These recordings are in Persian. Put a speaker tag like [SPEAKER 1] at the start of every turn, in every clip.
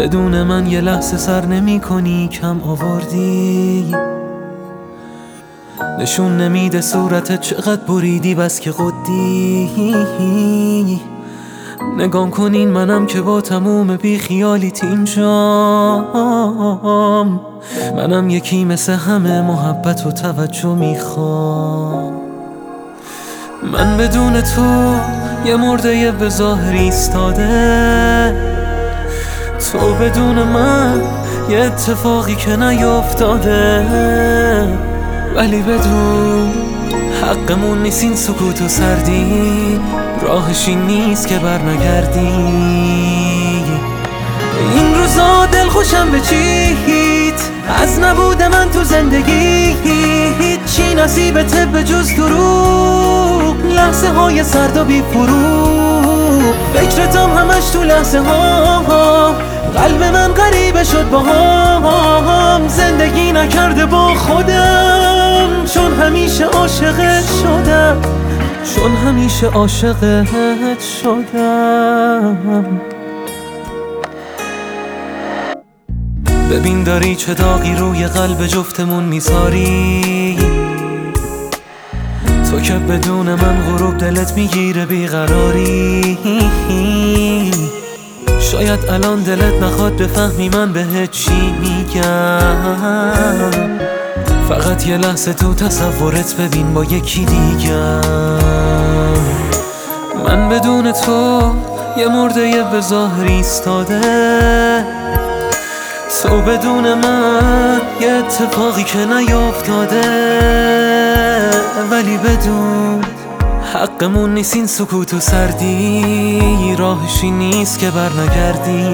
[SPEAKER 1] بدون من یه لحظه سر نمی کنی، کم آوردی. نشون نمیده صورتت چقدر بریدی، بس که قدی. نگام کنین منم که با تموم بی خیالیت اینجام. منم یکی مثل همه محبت و توجه میخوام. من بدون تو یه مرده به ظاهر ایستاده، تو بدون من یه اتفاقی که نیافتاده. ولی بدون حقمون نیست این سکوت و سردی، راهش این نیست که بر نگردی. این روزا دل خوشم به چیت، از نبود من تو زندگی هیچی نصیبته به جز دروغ. لحظه های سرد و بی فروغ، فکرتم همش تو لحظه ها. قلب من غریبه شد با هم، زندگی نکرده با خودم. چون همیشه عاشقت شدم، چون همیشه عاشقت شدم. ببین داری چه داغی روی قلب جفتمون میذاری، تو که بدون من غروب دلت میگیره بیقراری. شاید الان دلت نخواد بفهمی من بهت چی میگم، فقط یه لحظه تو تصورت ببین با یکی دیگم. من بدون تو یه مرده به ظاهر ایستاده، تو بدون من یه اتفاقی که نیافتاده. ولی بدون حقمون نیست این سکوت و سردی، راهشی نیست که بر نگردی.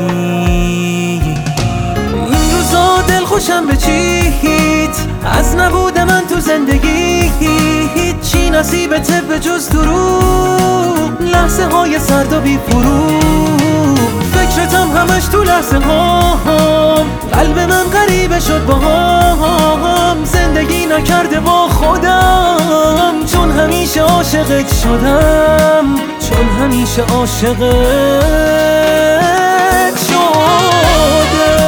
[SPEAKER 1] این روزا دل خوشم به چیت، از نبود من تو زندگی هیچی نصیبته به جز دروغ. لحظه های سرد و بی فروغ، فکرتم همش تو لحظه ها. قلب من غریبه شد با هم، زندگی نکرده با خودم. چون همیشه عاشقت شدم، چون همیشه عاشقت شدم.